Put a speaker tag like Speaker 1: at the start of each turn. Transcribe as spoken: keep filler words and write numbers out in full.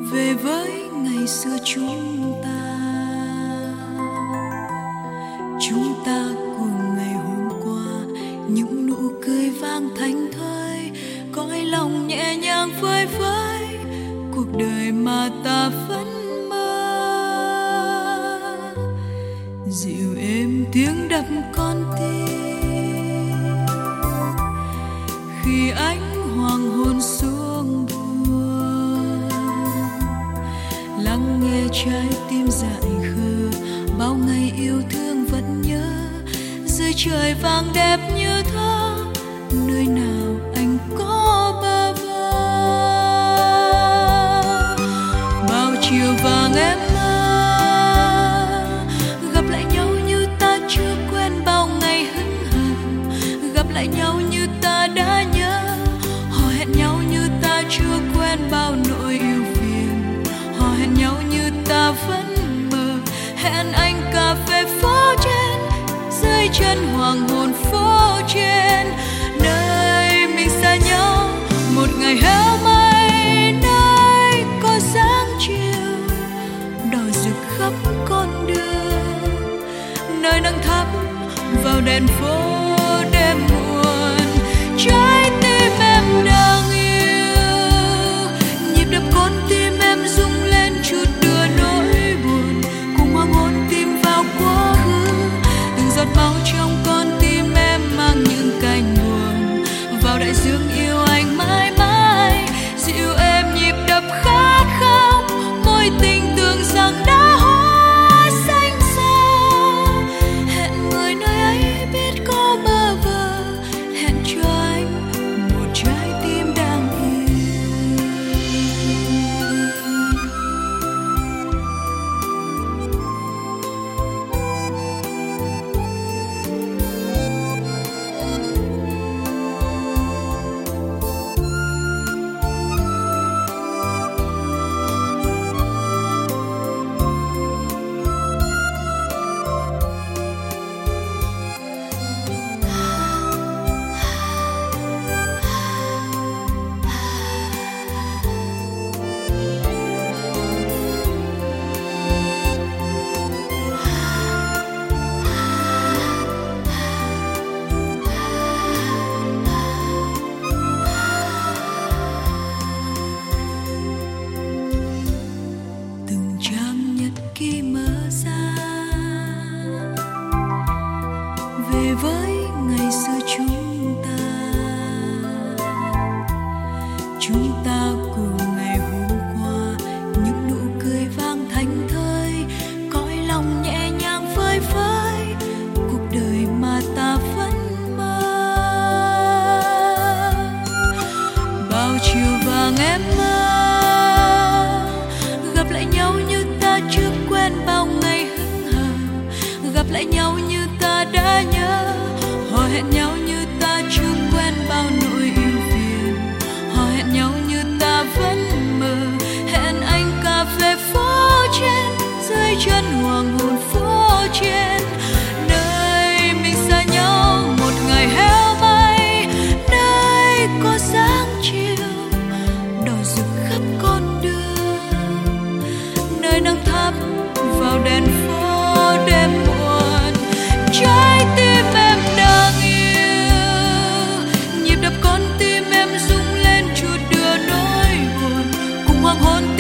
Speaker 1: về với ngày xưa chúng ta. Chúng ta cùng ngày hôm qua, những nụ cười vang thanh thơi, cõi lòng nhẹ nhàng vơi vơi, cuộc đời mà ta vẫn mơ. Dịu êm tiếng đập con tim khi ánh hoàng hôn xuống buồn, lắng nghe trái tim dại khờ, bao ngày yêu thương vẫn nhớ, dưới trời vàng đẹp như thơ, nơi nào anh có bơ vơ. Bao chiều vàng em mơ, gặp lại nhau như ta chưa quen, bao ngày hững hờ, gặp lại nhau như ta đã nhớ, hò hẹn nhau như ta chưa quen, bao nỗi yêu phiền, hò hẹn nhau như ta vẫn mơ. Hẹn anh cà phê phố trên, dưới chân hoàng hôn phố trên, nơi mình xa nhau một ngày héo mây, nơi có sáng chiều đỏ rực khắp con đường, nơi nắng thắp vào đèn phố đêm muộn. Trái tim em đang yêu, nhịp đập con tim em rung lên chút đưa nỗi buồn, cùng hoàng hôn tìm vào quá khứ. Từng giọt máu trong con tim em mang những cành buồn, vào đại dương yêu anh mãi mãi. Dịu êm nhịp đập khát khao, mối tình tưởng rằng đã hóa xanh xa. Hẹn người nơi ấy biết có bơ vơ, hẹn cho anh một trái tim đang yêu. Từng trang nhật ký mở ra, về với ngày xưa chúng ta. Chúng ta cùng ngày hôm qua, những nụ cười vang thanh thơi, cõi lòng nhẹ nhàng vơi vơi, cuộc đời mà ta vẫn mơ. Bao chiều vàng em mơ, gặp lại nhau như ta chưa quen, bao ngày hững hờ, gặp lại nhau như ta đã nhớ, hò hẹn nhau như ta chưa quen, bao nỗi yêu phiền, hò hẹn nhau như ta vẫn mơ. Hẹn anh cà phê phố trên, dưới chân hoàng hôn phố trên, nơi mình xa nhau một ngày héo mây, nơi có sáng chiều đỏ rực khắp con đường, nơi nắng thắp vào đèn phố đêm muộn. Trái tim em đang yêu, nhịp đập con tim em rung lên chút đưa nỗi buồn, cùng hoàng hôn